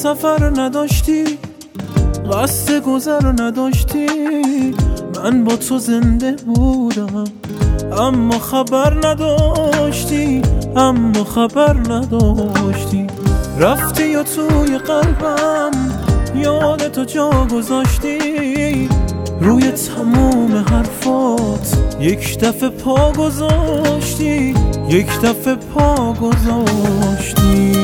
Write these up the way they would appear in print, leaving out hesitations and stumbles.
سفر نداشتی، قصد گذر نداشتی، من با تو زنده بودم اما خبر نداشتی، اما خبر نداشتی. رفتی و توی قلبم یادتو جا گذاشتی، روی تموم حرفات یک دفعه پا گذاشتی، یک دفعه پا گذاشتی.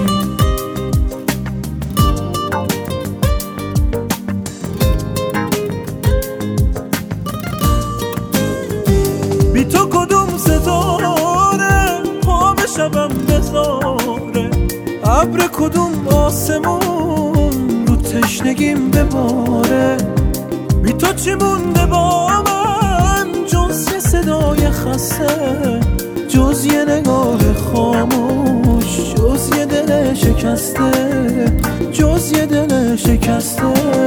بی تو کدوم ستاره پا به شبم بذاره، ابر کدوم آسمون رو تشنگیم بباره. بی تو چی مونده با من جز یه صدای خسته، جز یه نگاه خاموش، جز یه دل شکسته، جز یه دل شکسته.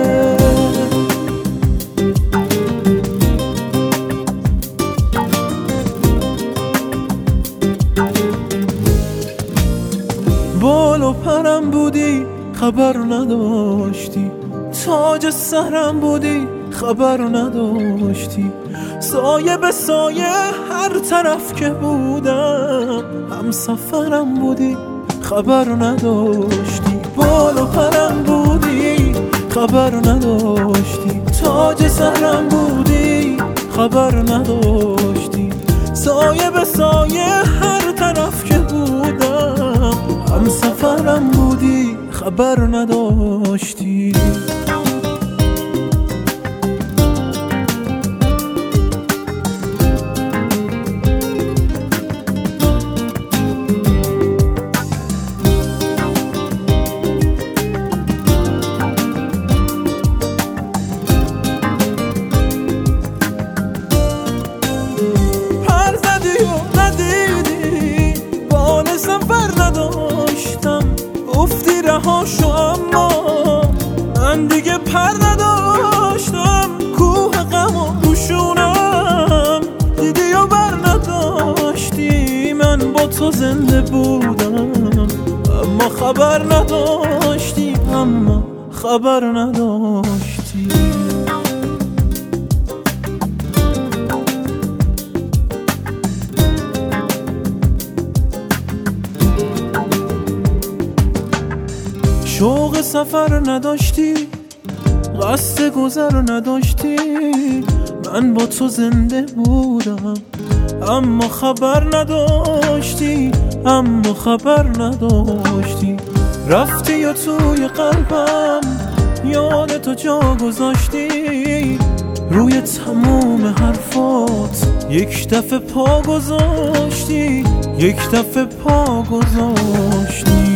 بال و پرم بودی خبر نداشتی، تاج سرم بودی خبر نداشتی، سایه به سایه هر طرف که بودم هم سفرم بودی خبر نداشتی. بال و پرم بودی خبر نداشتی، تاج سرم بودی خبر نداشتی، سایه به سایه هر طرف که بودم هم سفرم بودی خبر نداشتی. گفتی رهاشو اما من دیگه پر نداشتم، کوه غم و دوشونم دیدی و بر نداشتی. من با تو زنده بودم اما خبر نداشتی، اما خبر نداشتی. شوق سفر نداشتی، قصد گذر نداشتی، من با تو زنده بودم اما خبر نداشتی، اما خبر نداشتی. رفتی و توی قلبم یادتو جا گذاشتی، روی تموم حرفات یک دفعه پا گذاشتی، یک دفعه پا گذاشتی.